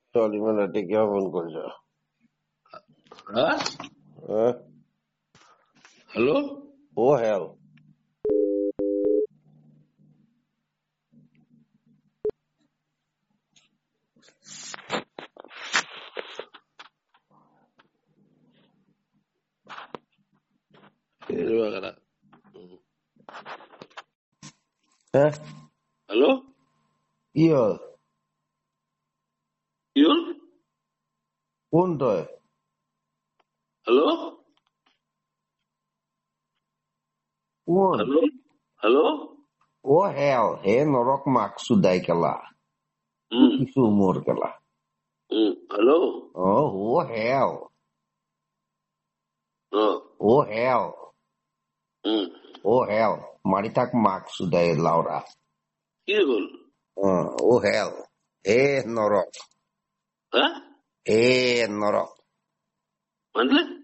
ছোৱালী মানে ৰাতি কিয় ফোন কৰিছ? হেল্ল' অ' হেল হেল্ল' কি হ'ল? কি হ'ল? কোন তই? হেল্ল' কোন? হেল্ল' হেল্ল' অ' হেল হে নৰক মাক চুদাই কেলা কিছু মোৰ কেলা হেল্ল' অ' হেল অ' হেল অ' হেল মাৰি থাক মাক চুদাই লাউৰা কি হ'ল? অ' হেল হে নৰক হা হে নৰক মানে